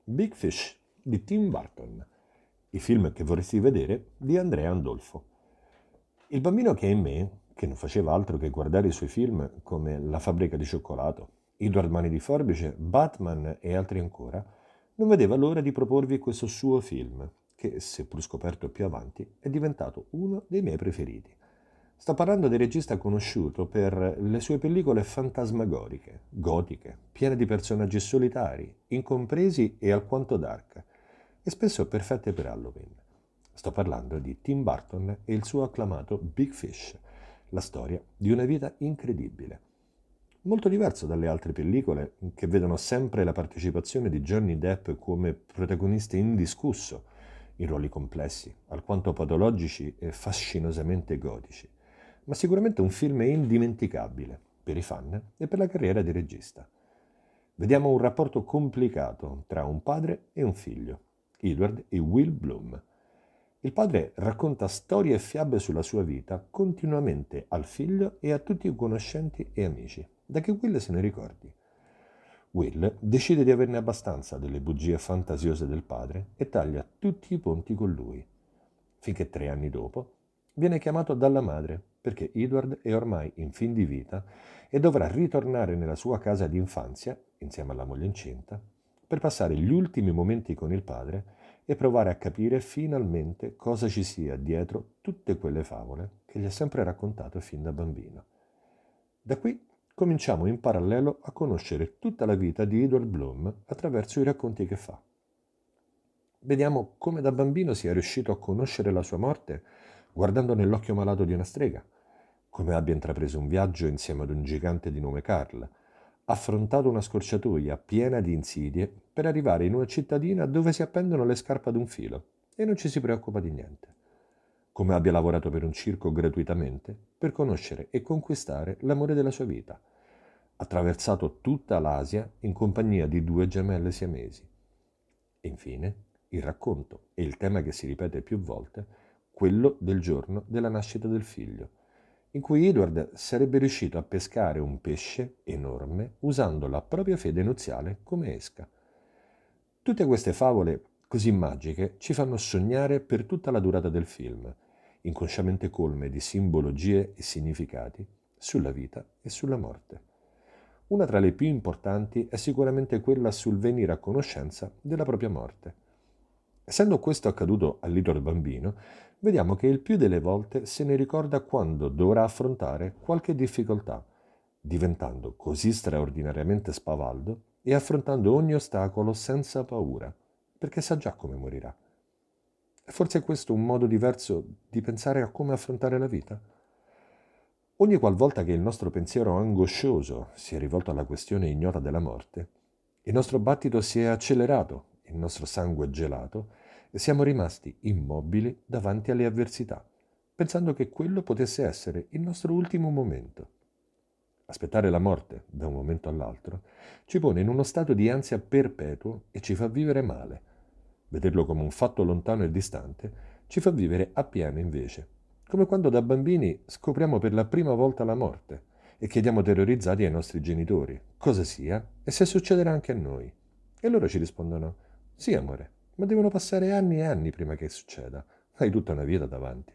Big Fish di Tim Burton, i film che vorresti vedere di Andrea Andolfo. Il bambino che è in me, che non faceva altro che guardare i suoi film come La fabbrica di cioccolato, Edward Mani di Forbice, Batman e altri ancora, non vedeva l'ora di proporvi questo suo film, che, seppur scoperto più avanti, è diventato uno dei miei preferiti. Sto parlando del regista conosciuto per le sue pellicole fantasmagoriche, gotiche, piene di personaggi solitari, incompresi e alquanto dark, e spesso perfette per Halloween. Sto parlando di Tim Burton e il suo acclamato Big Fish, la storia di una vita incredibile. Molto diverso dalle altre pellicole che vedono sempre la partecipazione di Johnny Depp come protagonista indiscusso, in ruoli complessi, alquanto patologici e fascinosamente gotici, ma sicuramente un film indimenticabile per i fan e per la carriera di regista. Vediamo un rapporto complicato tra un padre e un figlio, Edward e Will Bloom. Il padre racconta storie e fiabe sulla sua vita continuamente al figlio e a tutti i conoscenti e amici, da che Will se ne ricordi. Will decide di averne abbastanza delle bugie fantasiose del padre e taglia tutti i ponti con lui, finché 3 anni dopo viene chiamato dalla madre perché Edward è ormai in fin di vita e dovrà ritornare nella sua casa di infanzia, insieme alla moglie incinta, per passare gli ultimi momenti con il padre e provare a capire finalmente cosa ci sia dietro tutte quelle favole che gli ha sempre raccontato fin da bambino. Da qui cominciamo in parallelo a conoscere tutta la vita di Edward Bloom attraverso i racconti che fa. Vediamo come da bambino sia riuscito a conoscere la sua morte guardando nell'occhio malato di una strega, come abbia intrapreso un viaggio insieme ad un gigante di nome Carl, affrontato una scorciatoia piena di insidie per arrivare in una cittadina dove si appendono le scarpe ad un filo e non ci si preoccupa di niente, come abbia lavorato per un circo gratuitamente per conoscere e conquistare l'amore della sua vita, attraversato tutta l'Asia in compagnia di 2 gemelle siamesi. E infine il racconto e il tema che si ripete più volte, quello del giorno della nascita del figlio, in cui Edward sarebbe riuscito a pescare un pesce enorme usando la propria fede nuziale come esca. Tutte queste favole così magiche ci fanno sognare per tutta la durata del film, inconsciamente colme di simbologie e significati sulla vita e sulla morte. Una tra le più importanti è sicuramente quella sul venire a conoscenza della propria morte. Essendo questo accaduto all'Idol bambino, vediamo che il più delle volte se ne ricorda quando dovrà affrontare qualche difficoltà, diventando così straordinariamente spavaldo e affrontando ogni ostacolo senza paura, perché sa già come morirà. È forse questo un modo diverso di pensare a come affrontare la vita? Ogni qualvolta che il nostro pensiero angoscioso si è rivolto alla questione ignota della morte, il nostro battito si è accelerato, il nostro sangue è gelato e siamo rimasti immobili davanti alle avversità, pensando che quello potesse essere il nostro ultimo momento. Aspettare la morte da un momento all'altro ci pone in uno stato di ansia perpetuo e ci fa vivere male. Vederlo come un fatto lontano e distante ci fa vivere appieno invece, come quando da bambini scopriamo per la prima volta la morte e chiediamo terrorizzati ai nostri genitori cosa sia e se succederà anche a noi. E loro ci rispondono: sì, amore, ma devono passare anni e anni prima che succeda. Hai tutta una vita davanti.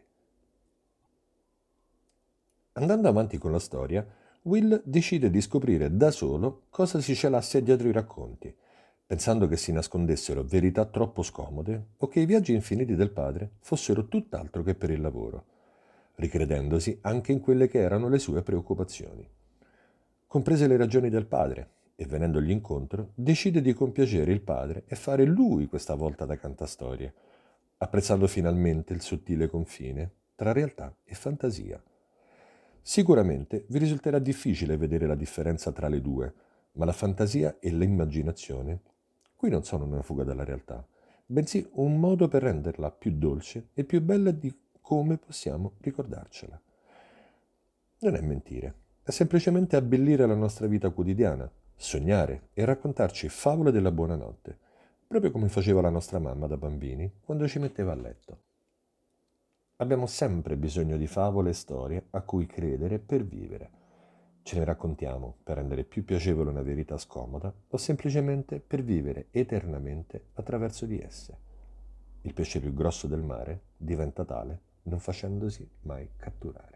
Andando avanti con la storia, Will decide di scoprire da solo cosa si celasse dietro i racconti, pensando che si nascondessero verità troppo scomode o che i viaggi infiniti del padre fossero tutt'altro che per il lavoro, ricredendosi anche in quelle che erano le sue preoccupazioni. Comprese le ragioni del padre e venendogli incontro, decide di compiacere il padre e fare lui questa volta da cantastorie, apprezzando finalmente il sottile confine tra realtà e fantasia. Sicuramente vi risulterà difficile vedere la differenza tra le due, ma la fantasia e l'immaginazione qui non sono una fuga dalla realtà, bensì un modo per renderla più dolce e più bella di come possiamo ricordarcela. Non è mentire, è semplicemente abbellire la nostra vita quotidiana, sognare e raccontarci favole della buonanotte, proprio come faceva la nostra mamma da bambini quando ci metteva a letto. Abbiamo sempre bisogno di favole e storie a cui credere per vivere. Ce ne raccontiamo per rendere più piacevole una verità scomoda o semplicemente per vivere eternamente attraverso di esse. Il pesce più grosso del mare diventa tale non facendosi mai catturare.